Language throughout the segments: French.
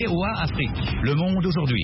VOA Afrique, le monde aujourd'hui.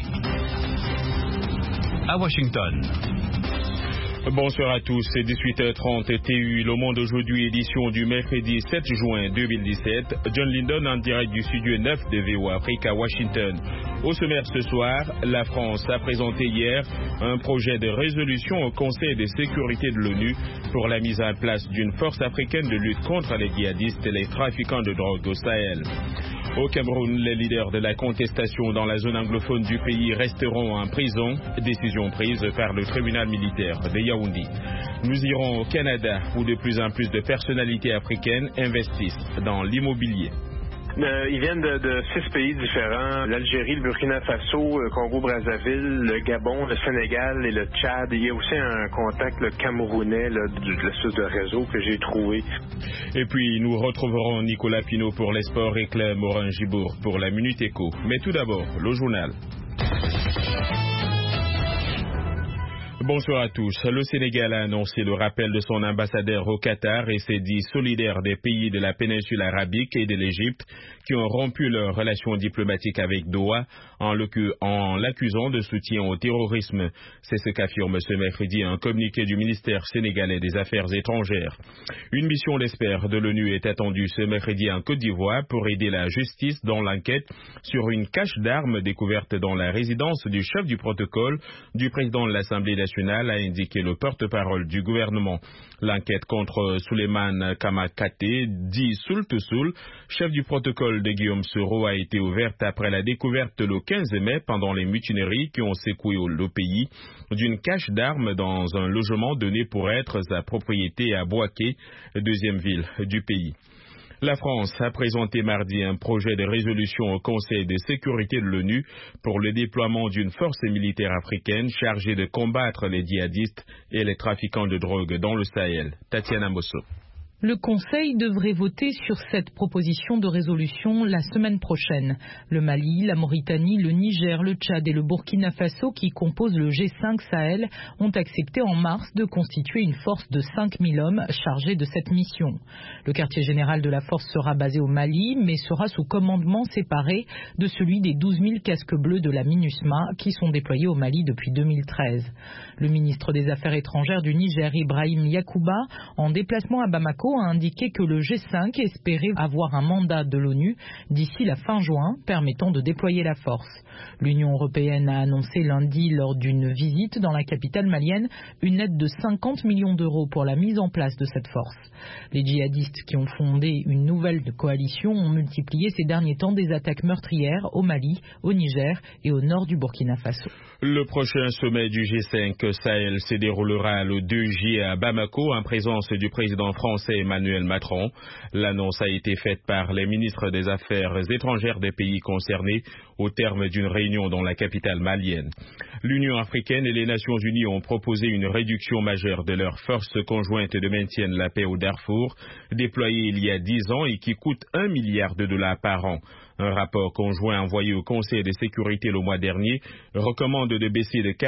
À Washington. Bonsoir à tous, c'est 18h30 TU, Le Monde aujourd'hui, édition du mercredi 7 juin 2017. John Lindon en direct du studio 9 de VOA Afrique à Washington. Au sommaire ce soir, la France a présenté hier un projet de résolution au Conseil de sécurité de l'ONU pour la mise en place d'une force africaine de lutte contre les djihadistes et les trafiquants de drogue au Sahel. Au Cameroun, les leaders de la contestation dans la zone anglophone du pays resteront en prison, décision prise par le tribunal militaire de Yaoundé. Nous irons au Canada où de plus en plus de personnalités africaines investissent dans l'immobilier. Ils viennent de 6 pays différents, l'Algérie, le Burkina Faso, le Congo-Brazzaville, le Gabon, le Sénégal et le Tchad. Il y a aussi un contact le camerounais de l'espèce de réseau que j'ai trouvé. Et puis nous retrouverons Nicolas Pinault pour les sports et Claire Morin-Gibourg pour la Minute Éco. Mais tout d'abord, le journal. Bonsoir à tous. Le Sénégal a annoncé le rappel de son ambassadeur au Qatar et s'est dit solidaire des pays de la péninsule arabique et de l'Égypte qui ont rompu leurs relations diplomatiques avec Doha en l'accusant de soutien au terrorisme. C'est ce qu'affirme ce mercredi un communiqué du ministère sénégalais des Affaires étrangères. Une mission d'experts de l'ONU est attendue ce mercredi en Côte d'Ivoire pour aider la justice dans l'enquête sur une cache d'armes découverte dans la résidence du chef du protocole du président de l'Assemblée nationale, a indiqué le porte-parole du gouvernement. L'enquête contre Souleymane Kamakate, dit Soul, chef du protocole de Guillaume Soro, a été ouverte après la découverte le 15 mai, pendant les mutineries qui ont secoué le pays, d'une cache d'armes dans un logement donné pour être sa propriété à Bouaké, deuxième ville du pays. La France a présenté mardi un projet de résolution au Conseil de sécurité de l'ONU pour le déploiement d'une force militaire africaine chargée de combattre les djihadistes et les trafiquants de drogue dans le Sahel. Tatiana Mosso. Le Conseil devrait voter sur cette proposition de résolution la semaine prochaine. Le Mali, la Mauritanie, le Niger, le Tchad et le Burkina Faso, qui composent le G5 Sahel, ont accepté en mars de constituer une force de 5000 hommes chargés de cette mission. Le quartier général de la force sera basé au Mali, mais sera sous commandement séparé de celui des 12 000 casques bleus de la MINUSMA qui sont déployés au Mali depuis 2013. Le ministre des Affaires étrangères du Niger, Ibrahim Yacouba, en déplacement à Bamako, a indiqué que le G5 espérait avoir un mandat de l'ONU d'ici la fin juin, permettant de déployer la force. L'Union européenne a annoncé lundi, lors d'une visite dans la capitale malienne, une aide de 50 millions d'euros pour la mise en place de cette force. Les djihadistes qui ont fondé une nouvelle coalition ont multiplié ces derniers temps des attaques meurtrières au Mali, au Niger et au nord du Burkina Faso. Le prochain sommet du G5 Sahel se déroulera le 2 juillet à Bamako en présence du président français Emmanuel Macron. L'annonce a été faite par les ministres des Affaires étrangères des pays concernés au terme d'une réunion dans la capitale malienne. L'Union africaine et les Nations unies ont proposé une réduction majeure de leurs forces conjointes de maintien de la paix au Darfour, déployées il y a 10 ans et qui coûtent $1 milliard par an. Un rapport conjoint envoyé au Conseil de sécurité le mois dernier recommande de baisser de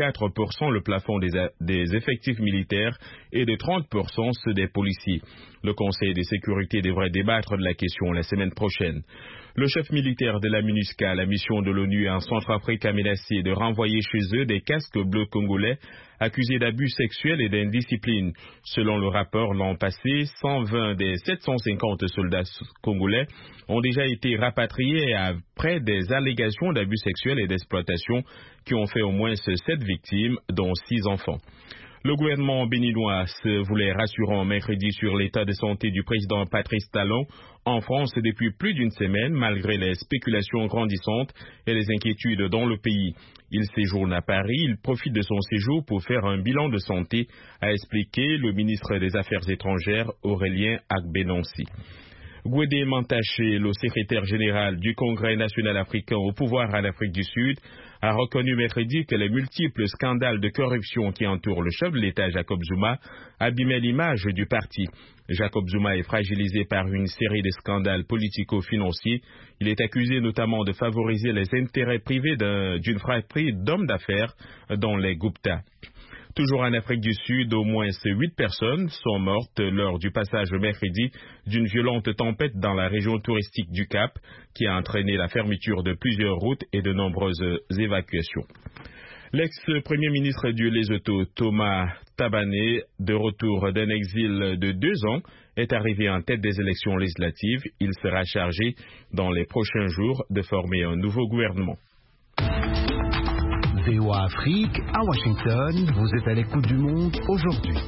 44% le plafond des effectifs militaires et de 30% ceux des policiers. Le Conseil de sécurité devrait débattre de la question la semaine prochaine. Le chef militaire de la MINUSCA, la mission de l'ONU en Centrafrique, a menacé de renvoyer chez eux des casques bleus congolais accusés d'abus sexuels et d'indiscipline. Selon le rapport, l'an passé, 120 des 750 soldats congolais ont déjà été rapatriés après des allégations d'abus sexuels et d'exploitation qui ont fait au moins 7 victimes, dont 6 enfants. Le gouvernement béninois se voulait rassurant mercredi sur l'état de santé du président Patrice Talon en France depuis plus d'une semaine, malgré les spéculations grandissantes et les inquiétudes dans le pays. Il séjourne à Paris, il profite de son séjour pour faire un bilan de santé, a expliqué le ministre des Affaires étrangères Aurélien Agbenonsi. Gwede Mantaché, le secrétaire général du Congrès national africain au pouvoir en Afrique du Sud, a reconnu mercredi que les multiples scandales de corruption qui entourent le chef de l'État Jacob Zuma abîmaient l'image du parti. Jacob Zuma est fragilisé par une série de scandales politico-financiers. Il est accusé notamment de favoriser les intérêts privés d'une fratrie d'hommes d'affaires, dont les Gupta. Toujours en Afrique du Sud, au moins 8 personnes sont mortes lors du passage mercredi d'une violente tempête dans la région touristique du Cap qui a entraîné la fermeture de plusieurs routes et de nombreuses évacuations. L'ex-premier ministre du Lesotho, Thomas Thabane, de retour d'un exil de 2 ans, est arrivé en tête des élections législatives. Il sera chargé dans les prochains jours de former un nouveau gouvernement. VOA Afrique, à Washington, vous êtes à l'écoute du monde aujourd'hui.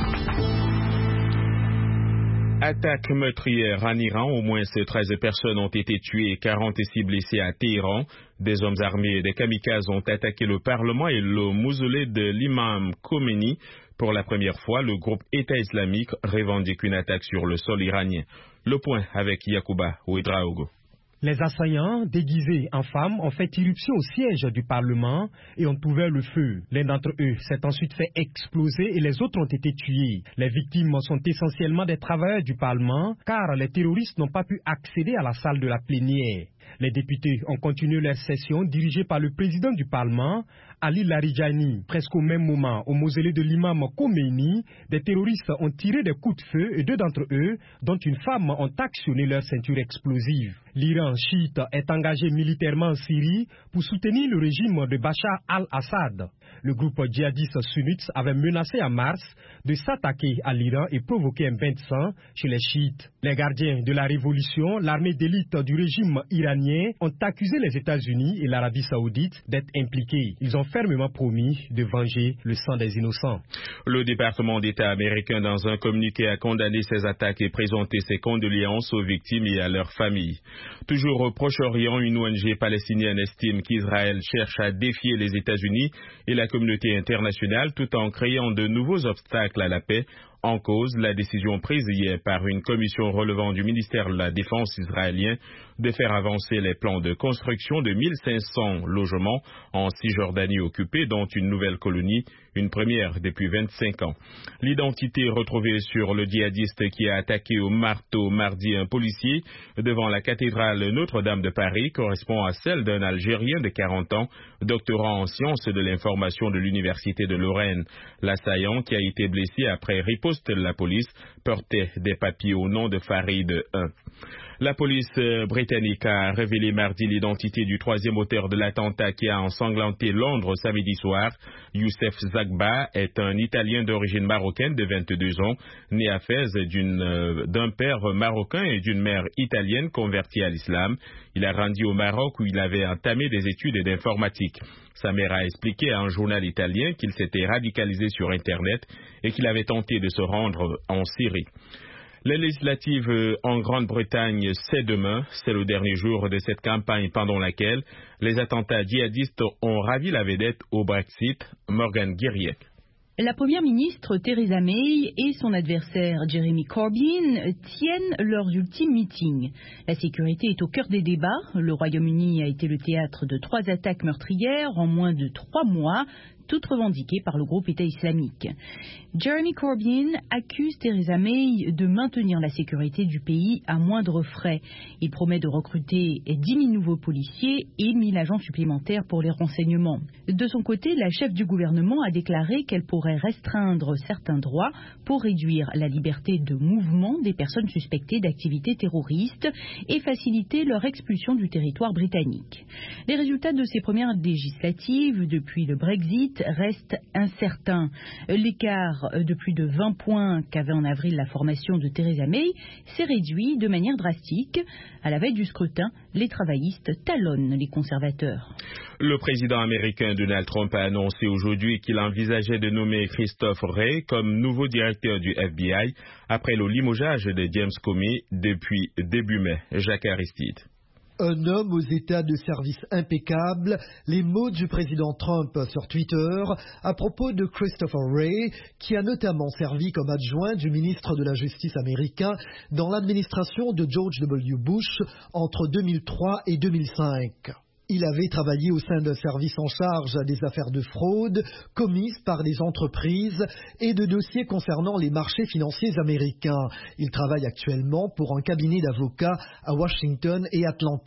Attaque meurtrière en Iran, au moins 13 personnes ont été tuées et 46 blessées à Téhéran. Des hommes armés et des kamikazes ont attaqué le Parlement et le mausolée de l'imam Khomeini. Pour la première fois, le groupe État islamique revendique une attaque sur le sol iranien. Le point avec Yacouba Ouedraogo. Les assaillants, déguisés en femmes, ont fait irruption au siège du Parlement et ont ouvert le feu. L'un d'entre eux s'est ensuite fait exploser et les autres ont été tués. Les victimes sont essentiellement des travailleurs du Parlement car les terroristes n'ont pas pu accéder à la salle de la plénière. Les députés ont continué leur session dirigée par le président du Parlement, Ali Larijani. Presque au même moment, au mausolée de l'imam Khomeini, des terroristes ont tiré des coups de feu et 2 d'entre eux, dont une femme, ont actionné leur ceinture explosive. L'Iran chiite est engagé militairement en Syrie pour soutenir le régime de Bachar al-Assad. Le groupe djihadiste sunnite avait menacé en mars de s'attaquer à l'Iran et provoquer un bain de sang chez les chiites. Les gardiens de la révolution, l'armée d'élite du régime iranien, ont accusé les États-Unis et l'Arabie saoudite d'être impliqués. Ils ont fermement promis de venger le sang des innocents. Le département d'État américain, dans un communiqué, a condamné ces attaques et présenté ses condoléances aux victimes et à leurs familles. Toujours au Proche-Orient, une ONG palestinienne estime qu'Israël cherche à défier les États-Unis et la communauté internationale tout en créant de nouveaux obstacles à la paix. En cause, la décision prise hier par une commission relevant du ministère de la Défense israélien de faire avancer les plans de construction de 1500 logements en Cisjordanie occupée, dont une nouvelle colonie, une première depuis 25 ans. L'identité retrouvée sur le djihadiste qui a attaqué au marteau mardi un policier devant la cathédrale Notre-Dame de Paris correspond à celle d'un Algérien de 40 ans, doctorant en sciences de l'information de l'Université de Lorraine. L'assaillant, qui a été blessé après riposte de la police, portait des papiers au nom de Farid 1. La police britannique a révélé mardi l'identité du 3e auteur de l'attentat qui a ensanglanté Londres samedi soir. Youssef Zagba est un Italien d'origine marocaine de 22 ans, né à Fès d'un père marocain et d'une mère italienne convertie à l'islam. Il a grandi au Maroc où il avait entamé des études d'informatique. Sa mère a expliqué à un journal italien qu'il s'était radicalisé sur Internet et qu'il avait tenté de se rendre en Syrie. Les législatives en Grande-Bretagne, c'est demain. C'est le dernier jour de cette campagne pendant laquelle les attentats djihadistes ont ravi la vedette au Brexit. Morgan Guiriec. La première ministre Theresa May et son adversaire Jeremy Corbyn tiennent leurs ultimes meetings. La sécurité est au cœur des débats. Le Royaume-Uni a été le théâtre de 3 attaques meurtrières en moins de 3 mois, toutes revendiquées par le groupe État islamique. Jeremy Corbyn accuse Theresa May de maintenir la sécurité du pays à moindre frais. Il promet de recruter 10 000 nouveaux policiers et 1 000 agents supplémentaires pour les renseignements. De son côté, la chef du gouvernement a déclaré qu'elle pourrait restreindre certains droits pour réduire la liberté de mouvement des personnes suspectées d'activités terroristes et faciliter leur expulsion du territoire britannique. Les résultats de ces premières législatives depuis le Brexit restent incertains. L'écart de plus de 20 points qu'avait en avril la formation de Theresa May s'est réduit de manière drastique. À la veille du scrutin, les travaillistes talonnent les conservateurs. Le président américain Donald Trump a annoncé aujourd'hui qu'il envisageait de nommer Christophe Wray comme nouveau directeur du FBI après le limogeage de James Comey depuis début mai. Jacques Aristide. Un homme aux états de service impeccables, les mots du président Trump sur Twitter à propos de Christopher Wray, qui a notamment servi comme adjoint du ministre de la Justice américain dans l'administration de George W. Bush entre 2003 et 2005. Il avait travaillé au sein d'un service en charge des affaires de fraude commises par les entreprises et de dossiers concernant les marchés financiers américains. Il travaille actuellement pour un cabinet d'avocats à Washington et Atlanta.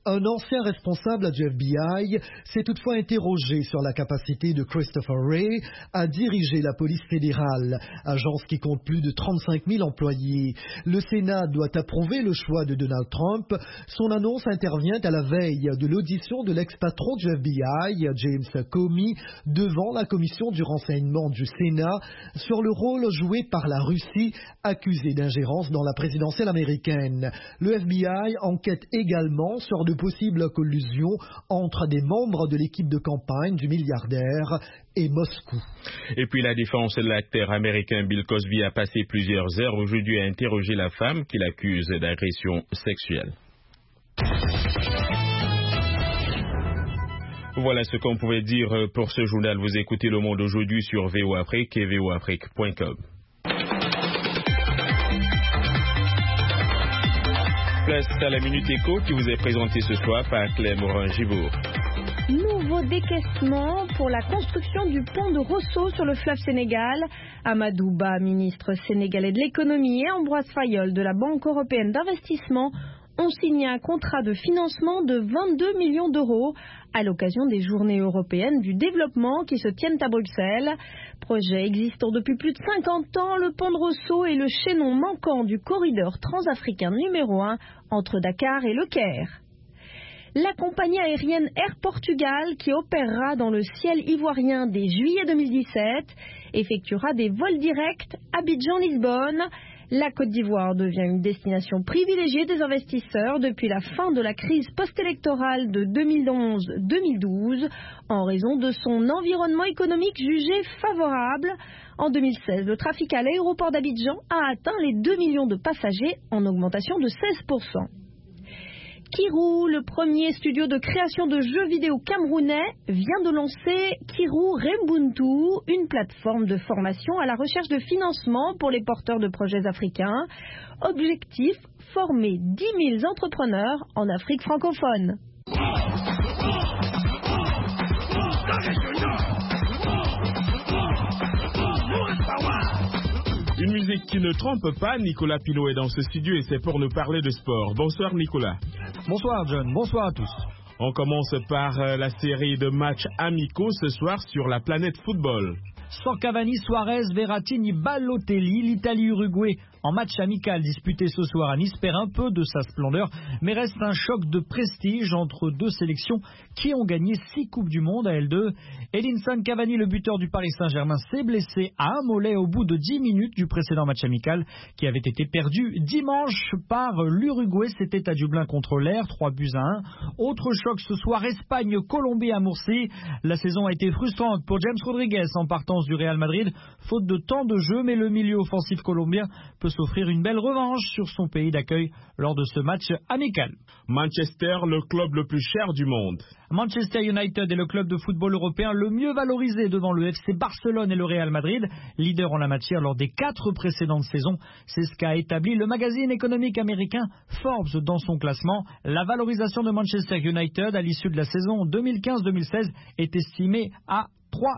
Un ancien responsable du FBI s'est toutefois interrogé sur la capacité de Christopher Wray à diriger la police fédérale, agence qui compte plus de 35 000 employés. Le Sénat doit approuver le choix de Donald Trump. Son annonce intervient à la veille de l'audition de l'ex-patron du FBI, James Comey, devant la commission du renseignement du Sénat sur le rôle joué par la Russie, accusée d'ingérence dans la présidentielle américaine. Le FBI enquête également sur de possibles collusions entre des membres de l'équipe de campagne du milliardaire et Moscou. Et puis la défense de l'acteur américain Bill Cosby a passé plusieurs heures aujourd'hui à interroger la femme qu'il accuse d'agression sexuelle. Voilà ce qu'on pouvait dire pour ce journal. Vous écoutez Le Monde aujourd'hui sur VOA Afrique et voafrique.com. Place à la Minute Éco qui vous est présentée ce soir par Clem Morin-Gibourg. Nouveau décaissement pour la construction du pont de Rosso sur le fleuve Sénégal. Amadou Ba, ministre sénégalais de l'économie, et Ambroise Fayol de la Banque européenne d'investissement ont signé un contrat de financement de 22 millions d'euros à l'occasion des Journées européennes du développement qui se tiennent à Bruxelles. Projet existant depuis plus de 50 ans, le pont de Rosso est le chaînon manquant du corridor transafricain numéro 1 entre Dakar et Le Caire. La compagnie aérienne Air Portugal, qui opérera dans le ciel ivoirien dès juillet 2017, effectuera des vols directs Abidjan-Lisbonne. La Côte d'Ivoire devient une destination privilégiée des investisseurs depuis la fin de la crise post-électorale de 2011-2012 en raison de son environnement économique jugé favorable. En 2016, le trafic à l'aéroport d'Abidjan a atteint les 2 millions de passagers en augmentation de 16%. Kirou, le premier studio de création de jeux vidéo camerounais, vient de lancer Kirou Rembuntu, une plateforme de formation à la recherche de financement pour les porteurs de projets africains. Objectif, former 10 000 entrepreneurs en Afrique francophone. Une musique qui ne trompe pas, Nicolas Pilot est dans ce studio et c'est pour nous parler de sport. Bonsoir Nicolas. Bonsoir John, bonsoir à tous. On commence par la série de matchs amicaux ce soir sur la planète football. Sans Cavani, Suarez, Verratti, Balotelli, l'Italie-Uruguay en match amical disputé ce soir à Nice perd un peu de sa splendeur, mais reste un choc de prestige entre deux sélections qui ont gagné 6 Coupes du Monde à L2. Edinson Cavani, le buteur du Paris Saint-Germain, s'est blessé à un mollet au bout de 10 minutes du précédent match amical qui avait été perdu dimanche par l'Uruguay. C'était à Dublin contre l'Air, 3-1. Autre choc ce soir, Espagne-Colombie à Murcie. La saison a été frustrante pour James Rodriguez en partance du Real Madrid, faute de temps de jeu, mais le milieu offensif colombien peut s'offrir une belle revanche sur son pays d'accueil lors de ce match amical. Manchester, le club le plus cher du monde. Manchester United est le club de football européen le mieux valorisé devant le FC Barcelone et le Real Madrid, leader en la matière lors des 4 précédentes saisons. C'est ce qu'a établi le magazine économique américain Forbes dans son classement. La valorisation de Manchester United à l'issue de la saison 2015-2016 est estimée à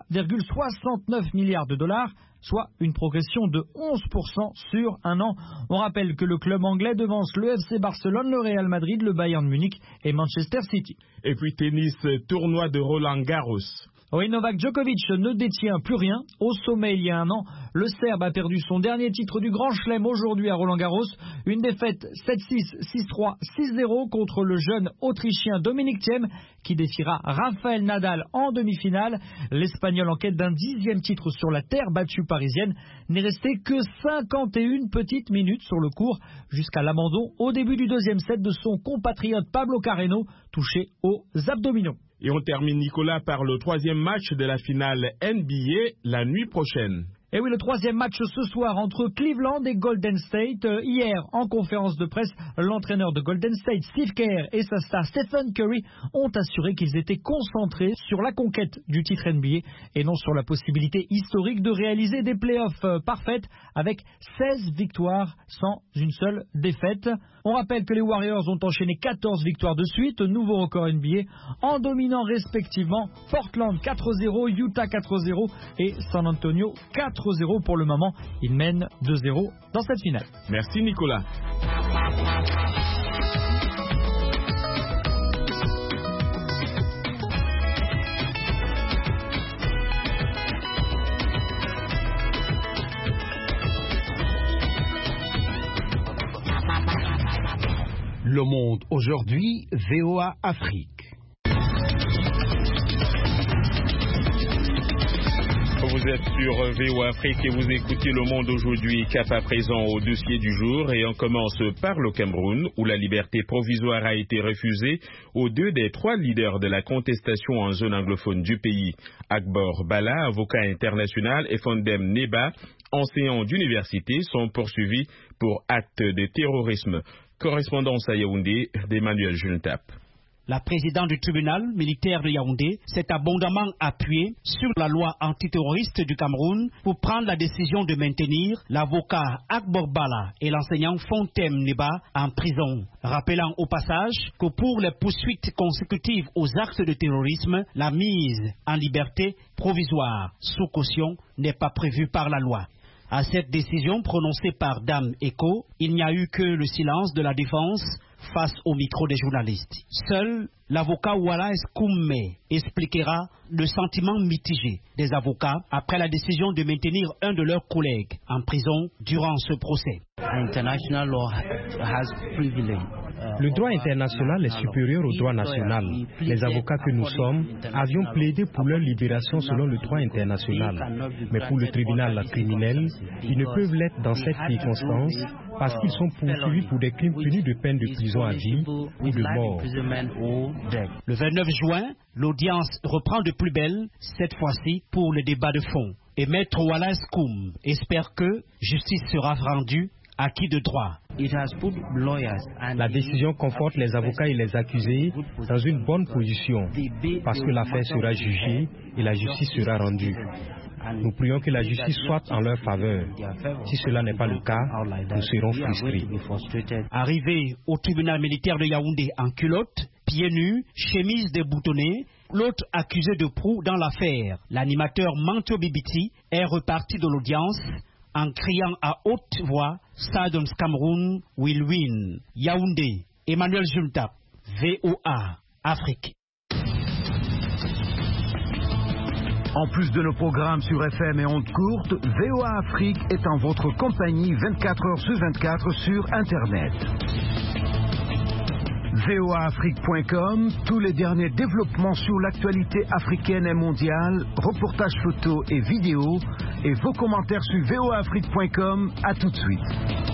3,69 milliards de dollars, soit une progression de 11% sur un an. On rappelle que le club anglais devance le FC Barcelone, le Real Madrid, le Bayern Munich et Manchester City. Et puis tennis, tournoi de Roland Garros. Oui, Novak Djokovic ne détient plus rien. Au sommet il y a un an, le Serbe a perdu son dernier titre du Grand Chelem aujourd'hui à Roland-Garros. Une défaite 7-6, 6-3, 6-0 contre le jeune Autrichien Dominic Thiem qui défiera Rafael Nadal en demi-finale. L'Espagnol en quête d'un 10e titre sur la terre battue parisienne n'est resté que 51 petites minutes sur le court jusqu'à l'abandon au début du 2e set de son compatriote Pablo Carreno touché aux abdominaux. Et on termine, Nicolas, par le 3e match de la finale NBA la nuit prochaine. Et oui, le 3e match ce soir entre Cleveland et Golden State. Hier, en conférence de presse, l'entraîneur de Golden State, Steve Kerr, et sa star Stephen Curry ont assuré qu'ils étaient concentrés sur la conquête du titre NBA et non sur la possibilité historique de réaliser des playoffs parfaites avec 16 victoires sans une seule défaite. On rappelle que les Warriors ont enchaîné 14 victoires de suite, nouveau record NBA, en dominant respectivement Portland 4-0, Utah 4-0 et San Antonio 4-0 pour le moment. Ils mènent 2-0 dans cette finale. Merci Nicolas. Le Monde aujourd'hui, VOA Afrique. Vous êtes sur VOA Afrique et vous écoutez Le Monde aujourd'hui, cap à présent au dossier du jour. Et on commence par le Cameroun, où la liberté provisoire a été refusée aux 2 des 3 leaders de la contestation en zone anglophone du pays. Akbor Bala, avocat international, et Fondem Neba, enseignant d'université, sont poursuivis pour actes de terrorisme. Correspondance à Yaoundé d'Emmanuel Juntap. La présidente du tribunal militaire de Yaoundé s'est abondamment appuyée sur la loi antiterroriste du Cameroun pour prendre la décision de maintenir l'avocat Akbor Bala et l'enseignant Fontem Neba en prison, rappelant au passage que pour les poursuites consécutives aux actes de terrorisme, la mise en liberté provisoire sous caution n'est pas prévue par la loi. À cette décision prononcée par Dame Eko, il n'y a eu que le silence de la défense face au micro des journalistes. Seul l'avocat Wallace Koume expliquera le sentiment mitigé des avocats après la décision de maintenir un de leurs collègues en prison durant ce procès. Le droit international est supérieur au droit national. Les avocats que nous sommes avions plaidé pour leur libération selon le droit international. Mais pour le tribunal criminel, ils ne peuvent l'être dans cette circonstance parce qu'ils sont poursuivis pour des crimes punis de peine de prison à vie ou de mort. Le 29 juin, l'audience reprend de plus belle, cette fois-ci pour le débat de fond. Et Maître Wallace Koum espère que justice sera rendue à qui de droit. La décision conforte les avocats et les accusés dans une bonne position parce que l'affaire sera jugée et la justice sera rendue. Nous prions que la justice soit en leur faveur. Si cela n'est pas le cas, nous serons frustrés. Arrivé au tribunal militaire de Yaoundé en culotte, pieds nus, chemise déboutonnée, l'autre accusé de proue dans l'affaire, l'animateur Manto Bibiti, est reparti de l'audience en criant à haute voix « Sadons Cameroun will win ». Yaoundé, Emmanuel Juntap, VOA, Afrique. En plus de nos programmes sur FM et ondes courtes, VOA Afrique est en votre compagnie 24 heures sur 24 sur Internet. voaafrique.com, tous les derniers développements sur l'actualité africaine et mondiale, reportages photos et vidéos, et vos commentaires sur voaafrique.com. À tout de suite.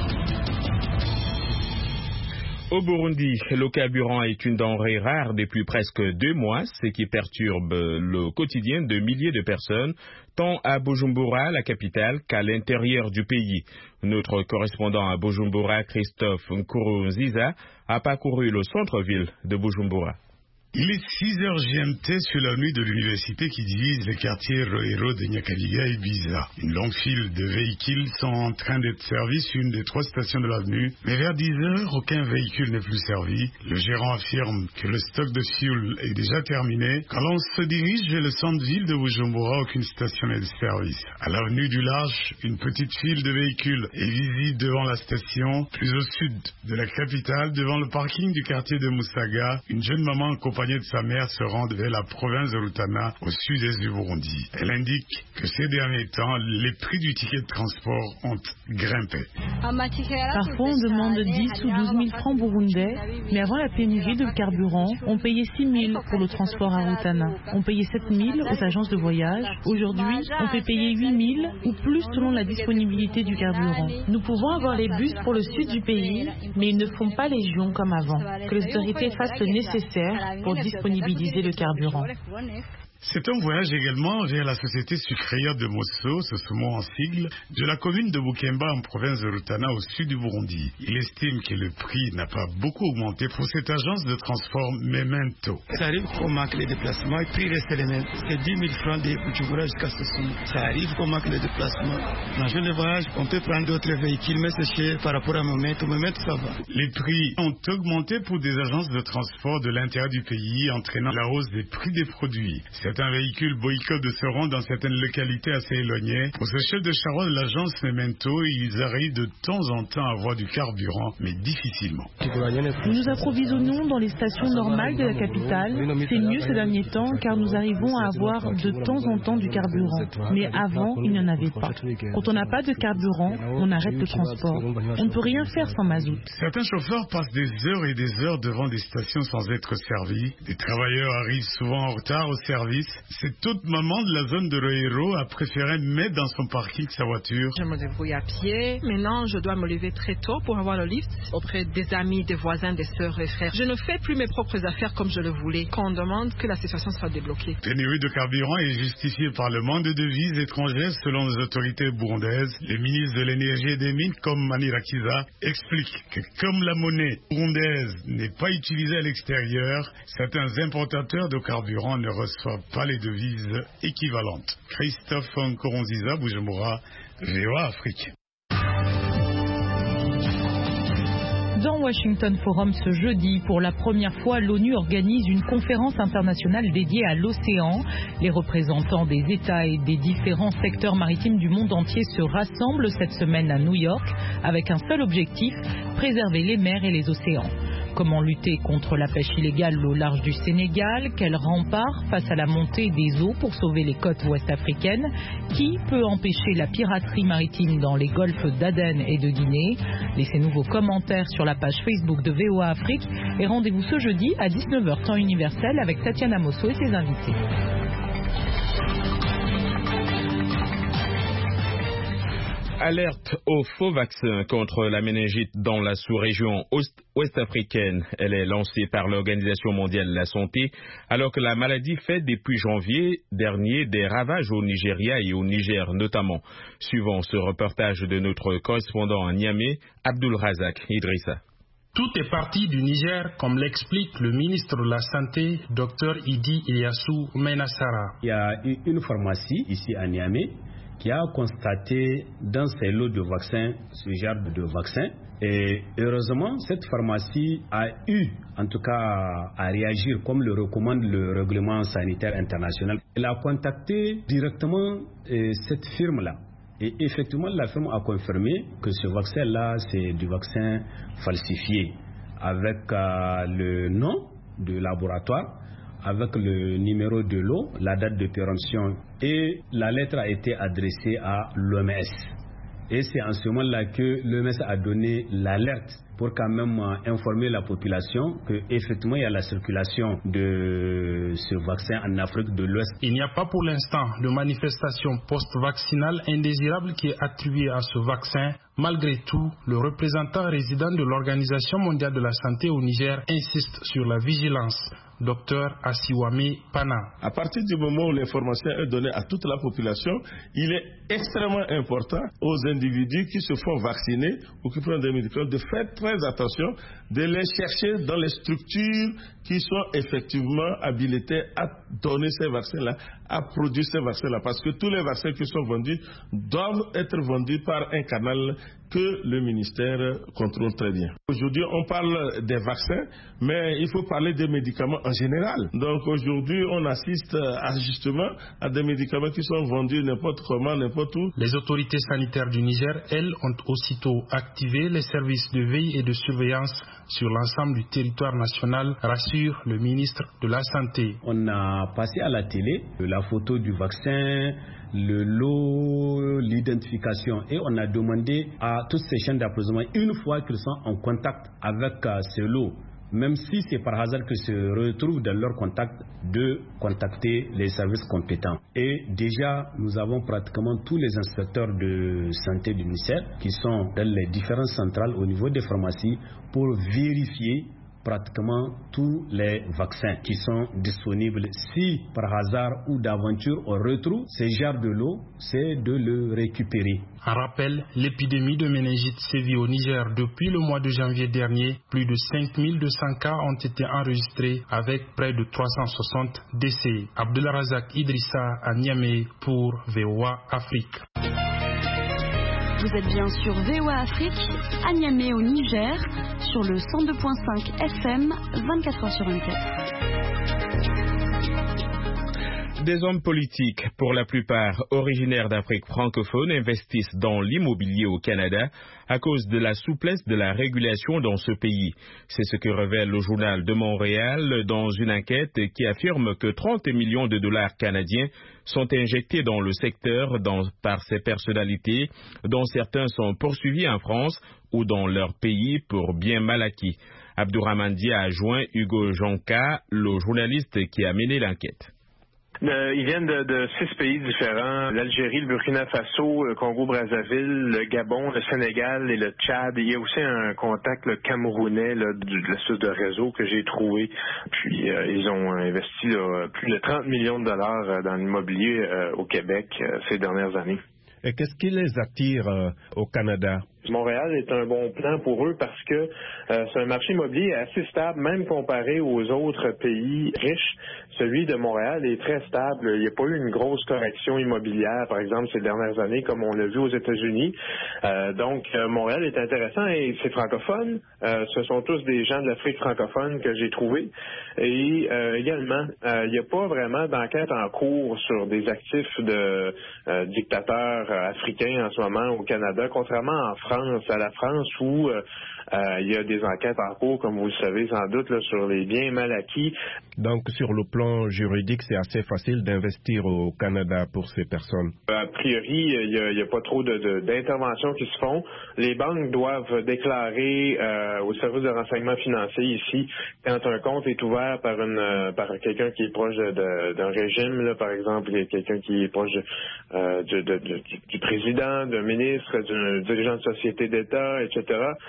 Au Burundi, le carburant est une denrée rare depuis presque 2 mois, ce qui perturbe le quotidien de milliers de personnes, tant à Bujumbura, la capitale, qu'à l'intérieur du pays. Notre correspondant à Bujumbura, Christophe Nkurunziza, a parcouru le centre-ville de Bujumbura. Il est 6h GMT sur la nuit de l'université qui divise les quartiers Rohero de Nyakabiga et Biza. Une longue file de véhicules sont en train d'être servis sur une des 3 stations de l'avenue, mais vers 10h, aucun véhicule n'est plus servi. Le gérant affirme que le stock de fuel est déjà terminé. Quand l'on se dirige vers le centre-ville de Bujumbura, aucune station n'est de service. À l'avenue du Large, une petite file de véhicules est visible devant la station. Plus au sud de la capitale, devant le parking du quartier de Musaga, une jeune maman accompagnée de sa mère se rendent vers la province de Rutana, au sud-est du Burundi. Elle indique que ces derniers temps, les prix du ticket de transport ont grimpé. Parfois, on demande 10 ou 12 000 francs burundais, mais avant la pénurie de carburant, on payait 6 000 pour le transport à Rutana. On payait 7 000 aux agences de voyage. Aujourd'hui, on fait payer 8 000 ou plus selon la disponibilité du carburant. Nous pouvons avoir les bus pour le sud du pays, mais ils ne font pas légion comme avant. Que les autorités fassent le nécessaire pour disponibiliser le carburant. C'est un voyage également vers la société sucrière de Mosso, ce mot en sigle, de la commune de Bukemba en province de Rutana au sud du Burundi. Il estime que le prix n'a pas beaucoup augmenté pour cette agence de transport Memento. Ça arrive qu'on manque les déplacements et puis reste les mêmes. C'est 10 000 francs de Bujumbura jusqu'à Sossoum. Ça arrive qu'on manque les déplacements. Dans le voyage, on peut prendre d'autres véhicules, mais c'est cher par rapport à Memento. Memento, ça va. Les prix ont augmenté pour des agences de transport de l'intérieur du pays, entraînant la hausse des prix des produits. Certains véhicules boycottent de se rendre dans certaines localités assez éloignées. Pour ce chef de charroi de l'agence Memento, ils arrivent de temps en temps à avoir du carburant, mais difficilement. Nous nous approvisionnons dans les stations normales de la capitale. C'est mieux ces derniers temps car nous arrivons à avoir de temps en temps du carburant. Mais avant, il n'y en avait pas. Quand on n'a pas de carburant, on arrête le transport. On ne peut rien faire sans mazout. Certains chauffeurs passent des heures et des heures devant des stations sans être servis. Des travailleurs arrivent souvent en retard au service. Cette toute maman de la zone de Roero a préféré mettre dans son parking sa voiture. Je me débrouille à pied. Maintenant, je dois me lever très tôt pour avoir le lift auprès des amis, des voisins, des sœurs et frères. Je ne fais plus mes propres affaires comme je le voulais. Quand on demande que la situation soit débloquée. La pénurie de carburant est justifiée par le manque de devises étrangères selon les autorités burundaises. Le ministre de l'énergie et des mines, comme Mani Rakiza, explique que comme la monnaie burundaise n'est pas utilisée à l'extérieur, certains importateurs de carburant ne reçoivent pas les devises équivalentes. Christophe Nkoronziza, Bujumbura, VOA Afrique. Dans Washington Forum ce jeudi, pour la première fois, l'ONU organise une conférence internationale dédiée à l'océan. Les représentants des États et des différents secteurs maritimes du monde entier se rassemblent cette semaine à New York avec un seul objectif, préserver les mers et les océans. Comment lutter contre la pêche illégale au large du Sénégal? Quel rempart face à la montée des eaux pour sauver les côtes ouest-africaines? Qui peut empêcher la piraterie maritime dans les golfes d'Aden et de Guinée? Laissez-nous vos commentaires sur la page Facebook de VOA Afrique et rendez-vous ce jeudi à 19h temps universel avec Tatiana Mosso et ses invités. Alerte aux faux vaccins contre la méningite dans la sous-région ouest-africaine. Elle est lancée par l'Organisation mondiale de la santé alors que la maladie fait depuis janvier dernier des ravages au Nigeria et au Niger notamment. Suivant ce reportage de notre correspondant à Niamey, Abdul Razak Idrissa. Tout est parti du Niger, comme l'explique le ministre de la Santé, Dr Idi Ilyasu Menassara. Il y a une pharmacie ici à Niamey qui a constaté dans ses lots de vaccins ce genre de vaccin. Et heureusement, cette pharmacie a eu, en tout cas, à réagir comme le recommande le règlement sanitaire international. Elle a contacté directement cette firme-là. Et effectivement, la firme a confirmé que ce vaccin-là, c'est du vaccin falsifié, avec le nom du laboratoire, avec le numéro de lot, la date de péremption, et la lettre a été adressée à l'OMS. Et c'est en ce moment-là que l'OMS a donné l'alerte pour quand même informer la population qu'effectivement il y a la circulation de ce vaccin en Afrique de l'Ouest. Il n'y a pas pour l'instant de manifestation post-vaccinale indésirable qui est attribuée à ce vaccin. Malgré tout, le représentant résident de l'Organisation mondiale de la santé au Niger insiste sur la vigilance. Dr Asiwame Pana. À partir du moment où l'information est donnée à toute la population, il est extrêmement important aux individus qui se font vacciner ou qui prennent des médicaments de faire très attention, de les chercher dans les structures qui sont effectivement habilitées à donner ces vaccins-là, à produire ces vaccins-là, parce que tous les vaccins qui sont vendus doivent être vendus par un canal que le ministère contrôle très bien. Aujourd'hui, on parle des vaccins, mais il faut parler des médicaments en général. Donc aujourd'hui, on assiste justement à des médicaments qui sont vendus n'importe comment, n'importe où. Les autorités sanitaires du Niger, elles, ont aussitôt activé les services de veille et de surveillance sur l'ensemble du territoire national, rassure le ministre de la Santé. On a passé à la télé la photo du vaccin, le lot, l'identification, et on a demandé à toutes ces chaînes d'approvisionnement, une fois qu'ils sont en contact avec ce lot, même si c'est par hasard qu'ils se retrouvent dans leur contact, de contacter les services compétents. Et déjà, nous avons pratiquement tous les inspecteurs de santé du ministère qui sont dans les différentes centrales au niveau des pharmacies pour vérifier pratiquement tous les vaccins qui sont disponibles. Si par hasard ou d'aventure on retrouve ce genre de lot, c'est de le récupérer. En rappel, l'épidémie de méningite sévit au Niger depuis le mois de janvier dernier. Plus de 5200 cas ont été enregistrés avec près de 360 décès. Abdullah Razak Idrissa à Niamey pour VOA Afrique. Vous êtes bien sur VOA Afrique, à Niamey au Niger, sur le 102.5 FM, 24h sur 24. Des hommes politiques, pour la plupart originaires d'Afrique francophone, investissent dans l'immobilier au Canada à cause de la souplesse de la régulation dans ce pays. C'est ce que révèle le Journal de Montréal dans une enquête qui affirme que 30 millions de dollars canadiens sont injectés dans le secteur par ces personnalités, dont certains sont poursuivis en France ou dans leur pays pour biens mal acquis. Abdourahmane Dia a joint Hugo Jonca, le journaliste qui a mené l'enquête. Ils viennent de 6 pays différents, l'Algérie, le Burkina Faso, le Congo-Brazzaville, le Gabon, le Sénégal et le Tchad. Il y a aussi un contact camerounais de l'espèce de réseau que j'ai trouvé. Puis ils ont investi plus de 30 millions de dollars dans l'immobilier au Québec ces dernières années. Et qu'est-ce qui les attire au Canada? Montréal est un bon plan pour eux parce que c'est un marché immobilier assez stable, même comparé aux autres pays riches. Celui de Montréal est très stable. Il n'y a pas eu une grosse correction immobilière, par exemple, ces dernières années, comme on l'a vu aux États-Unis. Donc, Montréal est intéressant et c'est francophone. Ce sont tous des gens de l'Afrique francophone que j'ai trouvés. Et également, il n'y a pas vraiment d'enquête en cours sur des actifs de dictateurs africains en ce moment au Canada, contrairement en France, à la France où il y a des enquêtes en cours, comme vous le savez sans doute, là, sur les biens mal acquis. Donc, sur le plan juridique, c'est assez facile d'investir au Canada pour ces personnes? A priori, il n'y a pas trop d'interventions qui se font. Les banques doivent déclarer au service de renseignement financier ici quand un compte est ouvert par quelqu'un qui est proche d'un régime, là, par exemple, quelqu'un qui est proche du président, d'un ministre, d'un dirigeant de société d'État, etc.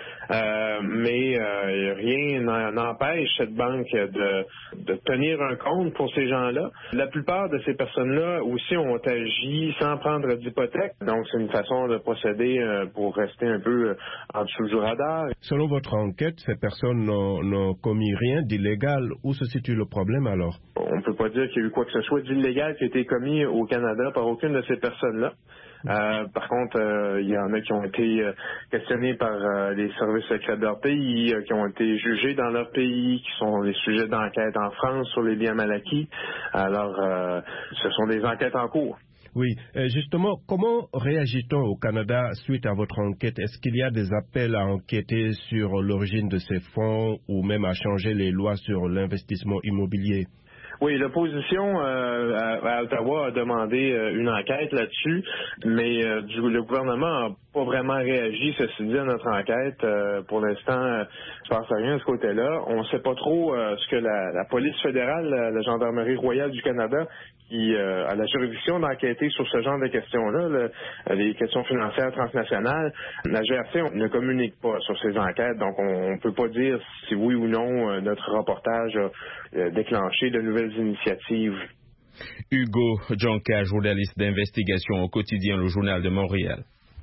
Mais rien n'empêche cette banque de tenir un compte pour ces gens-là. La plupart de ces personnes-là aussi ont agi sans prendre d'hypothèque. Donc, c'est une façon de procéder pour rester un peu en dessous du radar. Selon votre enquête, ces personnes n'ont commis rien d'illégal. Où se situe le problème alors? On ne peut pas dire qu'il y a eu quoi que ce soit d'illégal qui a été commis au Canada par aucune de ces personnes-là. Par contre, il y en a qui ont été questionnés par les services secrets de leur pays, qui ont été jugés dans leur pays, qui sont des sujets d'enquête en France sur les biens mal acquis. Alors, ce sont des enquêtes en cours. Oui, justement, comment réagit-on au Canada suite à votre enquête? Est-ce qu'il y a des appels à enquêter sur l'origine de ces fonds ou même à changer les lois sur l'investissement immobilier? Oui, l'opposition à Ottawa a demandé une enquête là-dessus, mais le gouvernement n'a pas vraiment réagi, ceci dit, à notre enquête. Pour l'instant, il ne se passe rien de ce côté-là. On ne sait pas trop ce que la police fédérale, la Gendarmerie royale du Canada, qui a la juridiction d'enquêter sur ce genre de questions-là, les questions financières transnationales. La GRC ne communique pas sur ces enquêtes, donc on ne peut pas dire si oui ou non notre reportage a déclenché de nouvelles initiatives. Hugo Jonca, journaliste d'investigation au quotidien Le Journal de Montréal.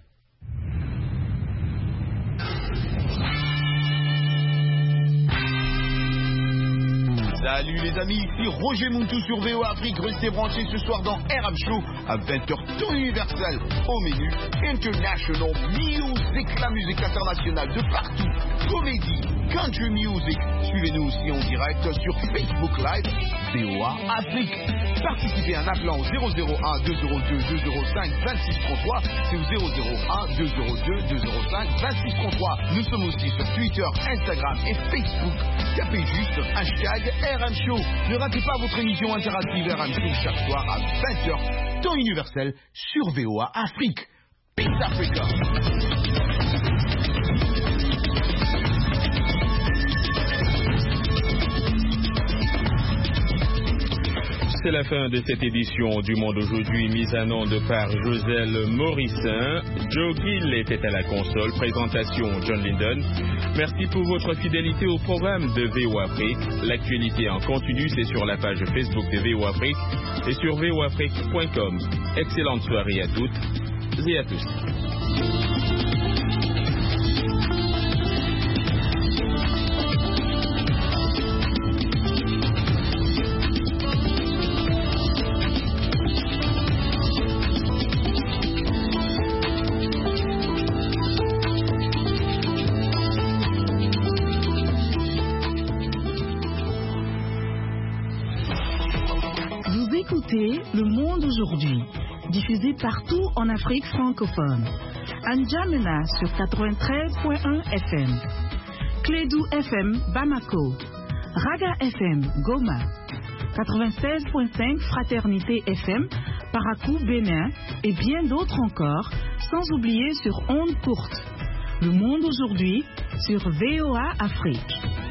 Salut les amis, ici Roger Muntou sur VOA Afrique. Restez branchés ce soir dans RM Show à 20h tout universel. Au menu, International Music, la musique internationale de partout. Comédie, country music. Suivez-nous aussi en direct sur Facebook Live, VOA Afrique. Participez en appelant au 001 202 205 2633. C'est au 001 202 205 2633. Nous sommes aussi sur Twitter, Instagram et Facebook. Tapez juste hashtag RM Show. Ne ratez pas votre émission interactive RM Show chaque soir à 20h, temps universel sur VOA Afrique. Peace Africa. C'est la fin de cette édition du Monde aujourd'hui, mise en onde par Joselle Morissin. Joe Gill était à la console. Présentation John Linden. Merci pour votre fidélité au programme de VOA Afrique. L'actualité en continu, c'est sur la page Facebook de VOA Afrique et sur voafrique.com. Excellente soirée à toutes et à tous. écoutez Le Monde aujourd'hui, diffusé partout en Afrique francophone. À N'Djamena sur 93.1 FM, Clédou FM Bamako, Raga FM Goma, 96.5 Fraternité FM Parakou Bénin et bien d'autres encore, sans oublier sur ondes courtes. Le Monde aujourd'hui sur VOA Afrique.